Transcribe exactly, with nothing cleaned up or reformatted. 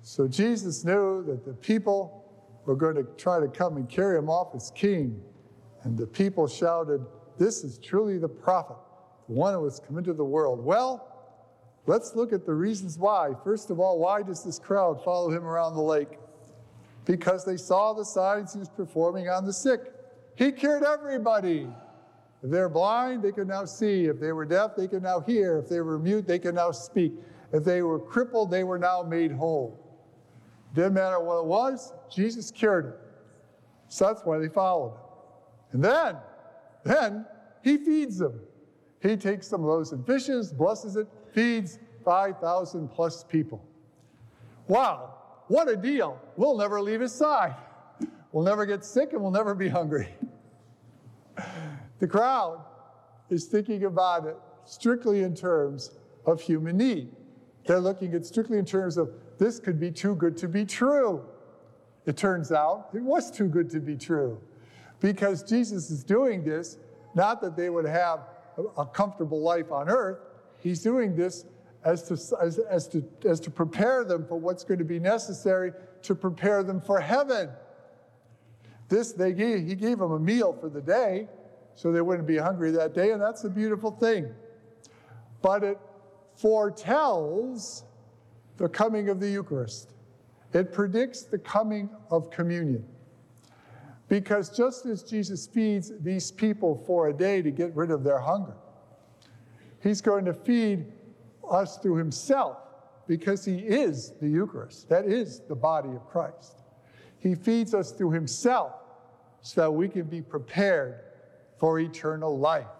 So Jesus knew that the people were going to try to come and carry him off as king. And the people shouted, "This is truly the prophet, the one who has come into the world." Well, let's look at the reasons why. First of all, why does this crowd follow him around the lake? Because they saw the signs he was performing on the sick. He cured everybody. If they were blind, they could now see. If they were deaf, they could now hear. If they were mute, they could now speak. If they were crippled, they were now made whole. Didn't matter what it was, Jesus cured it. So that's why they followed him. And then, then he feeds them. He takes some loaves and fishes, blesses it, feeds five thousand plus people. Wow, what a deal. We'll never leave his side. We'll never get sick and we'll never be hungry. The crowd is thinking about it strictly in terms of human need. They're looking at strictly in terms of this could be too good to be true. It turns out it was too good to be true, because Jesus is doing this not that they would have a comfortable life on earth. He's doing this as to, as, as to, as to prepare them for what's going to be necessary to prepare them for heaven. This, they gave, he gave them a meal for the day, so they wouldn't be hungry that day, and that's a beautiful thing. But it foretells the coming of the Eucharist. It predicts the coming of communion. Because just as Jesus feeds these people for a day to get rid of their hunger, he's going to feed us through himself, because he is the Eucharist. That is the body of Christ. He feeds us through himself so that we can be prepared for eternal life.